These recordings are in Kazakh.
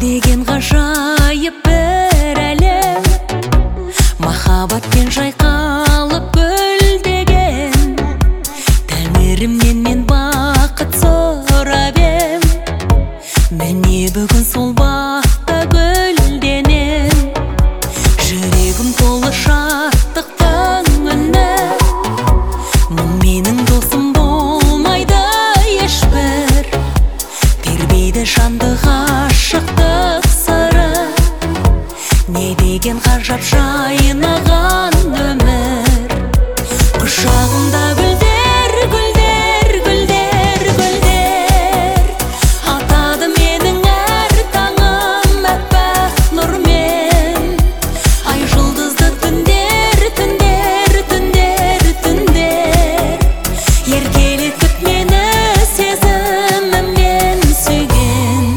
деген ғажайып бір әлем, махаббатпен жайқалып гүлдеген. Тәңірімнен мен бақыт сұрап ем, міне бүгін сол бақта гүлденем. Жүрегім толы шаттықтың үні, мұң менің досым болмайды ешбір. Тербейді жанды ғашықтық сыры, не деген ғажап жайнаған өмір. Құшағымда гүлдер, гүлдер, гүлдер, гүлдер, атады менің әр таңым әппақ нұрмен. Ай жұлдызды түндер, түндер, түндер, түндер, еркелетіп мені сезіміммен сүйген.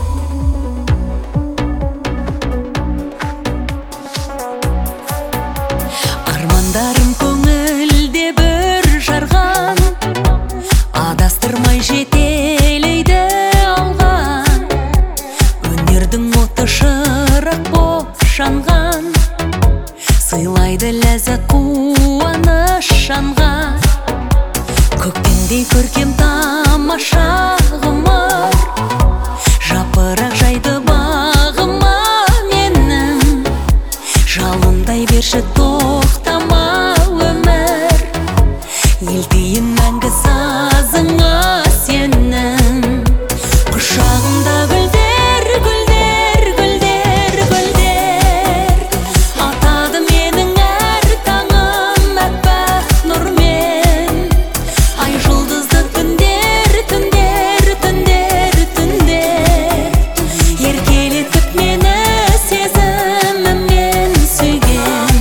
Армандарым көңілде бір жарған, адастырмай жетелейді алға. Өнердің оты шырақ боп жанған, сыйлайды ләззат қуаныш жанға. Көктемдей көркем тамаша ғұмыр, жапырақ жайды бағыма менің. Жалындай берші тоқтама өмір, елтейін мәңгі сазыңа сенің. Құшағымда гүлдер, гүлдер, гүлдер, гүлдер, атады менің әр таңым әппақ нұрмен. Ай жұлдызды түндер, түндер, түндер, түндер, еркелетіп мені сезіміммен сүйген.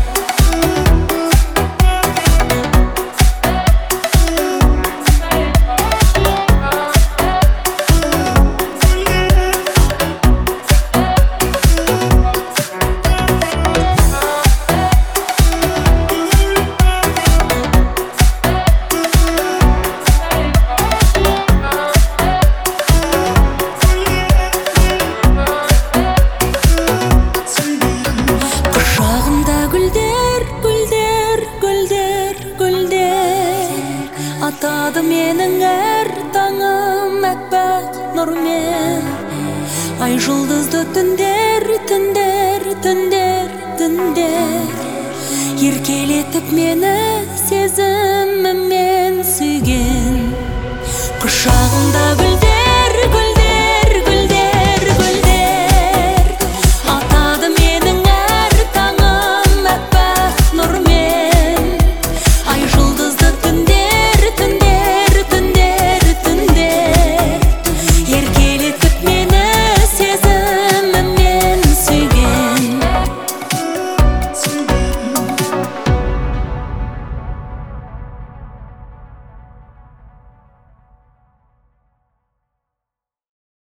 Құшағымда гүлдер, гүлдер, гүлдер, гүлдер, атады менің әр таңым әппақ нұрмен. Ай жұлдызды түндер, түндер, түндер, түндер, еркелетіп мені сезіміммен сүйген. Құшағымда гүлдер, гүлдер,